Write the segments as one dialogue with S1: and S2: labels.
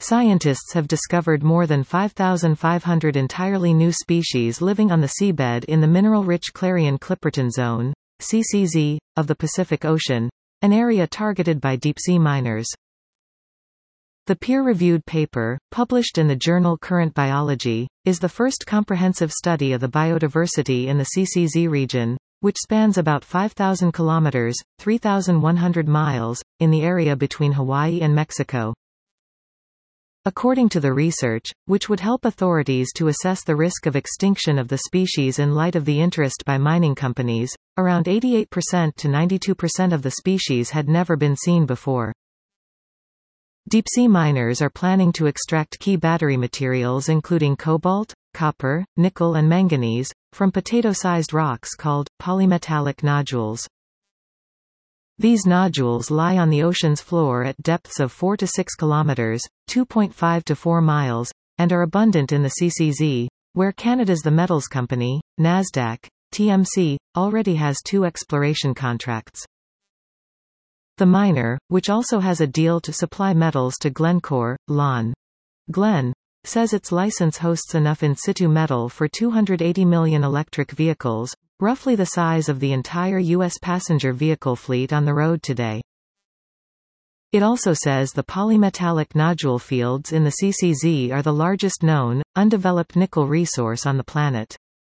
S1: Scientists have discovered more than 5,500 entirely new species living on the seabed in the mineral-rich Clarion-Clipperton Zone, CCZ, of the Pacific Ocean, an area targeted by deep-sea miners. The peer-reviewed paper, published in the journal Current Biology, is the first comprehensive study of the biodiversity in the CCZ region, which spans about 5,000 kilometers, 3,100 miles, in the area between Hawaii and Mexico. According to the research, which would help authorities to assess the risk of extinction of the species in light of the interest by mining companies, around 88% to 92% of the species had never been seen before. Deep-sea miners are planning to extract key battery materials including cobalt, copper, nickel and manganese, from potato-sized rocks called polymetallic nodules. These nodules lie on the ocean's floor at depths of 4 to 6 kilometers, 2.5 to 4 miles, and are abundant in the CCZ, where Canada's The Metals Company, Nasdaq, TMC, already has 2 exploration contracts. The miner, which also has a deal to supply metals to Glencore, Lon. Glen, says its license hosts enough in situ metal for 280 million electric vehicles, roughly the size of the entire U.S. passenger vehicle fleet on the road today. It also says the polymetallic nodule fields in the CCZ are the largest known, undeveloped nickel resource on the planet.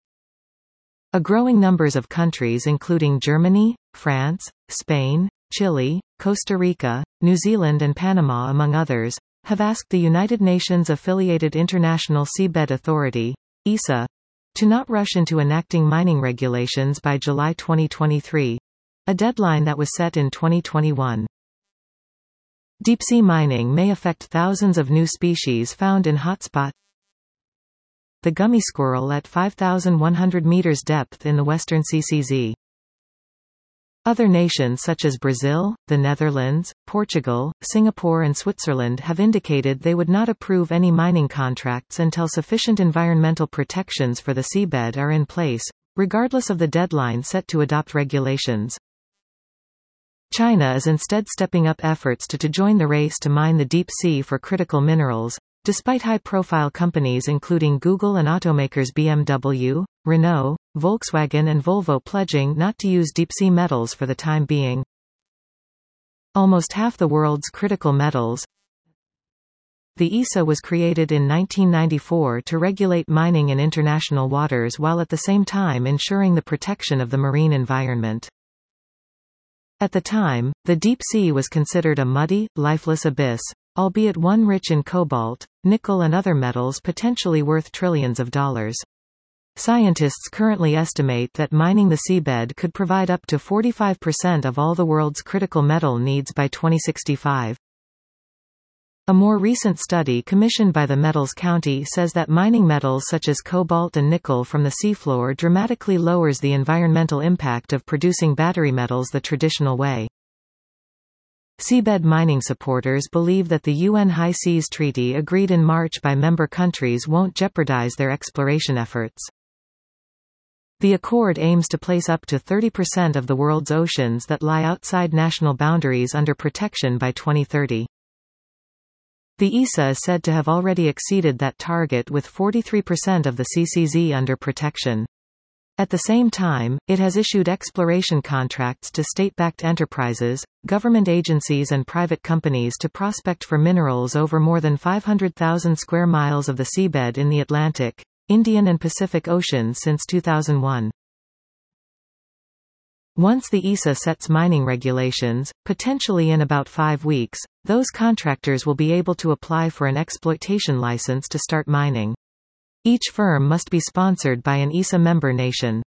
S1: A growing numbers of countries including Germany, France, Spain, Chile, Costa Rica, New Zealand and Panama among others, have asked the United Nations-affiliated International Seabed Authority, ESA, to not rush into enacting mining regulations by July 2023, a deadline that was set in 2021. Deep-sea mining may affect thousands of new species found in hotspots. The gummy squirrel at 5,100 meters depth in the western CCZ. Other nations such as Brazil, the Netherlands, Portugal, Singapore and Switzerland have indicated they would not approve any mining contracts until sufficient environmental protections for the seabed are in place, regardless of the deadline set to adopt regulations. China is instead stepping up efforts to join the race to mine the deep sea for critical minerals, despite high-profile companies including Google and automakers BMW, Renault, Volkswagen and Volvo pledging not to use deep-sea metals for the time being. Almost half the world's critical metals. The ESA was created in 1994 to regulate mining in international waters while at the same time ensuring the protection of the marine environment. At the time, the deep sea was considered a muddy, lifeless abyss, albeit one rich in cobalt, nickel and other metals potentially worth trillions of dollars. Scientists currently estimate that mining the seabed could provide up to 45% of all the world's critical metal needs by 2065. A more recent study commissioned by the Metals County says that mining metals such as cobalt and nickel from the seafloor dramatically lowers the environmental impact of producing battery metals the traditional way. Seabed mining supporters believe that the UN High Seas Treaty agreed in March by member countries won't jeopardize their exploration efforts. The accord aims to place up to 30% of the world's oceans that lie outside national boundaries under protection by 2030. The ESA is said to have already exceeded that target with 43% of the CCZ under protection. At the same time, it has issued exploration contracts to state-backed enterprises, government agencies and private companies to prospect for minerals over more than 500,000 square miles of the seabed in the Atlantic, Indian and Pacific Oceans since 2001. Once the ESA sets mining regulations, potentially in about 5 weeks, those contractors will be able to apply for an exploitation license to start mining. Each firm must be sponsored by an ESA member nation.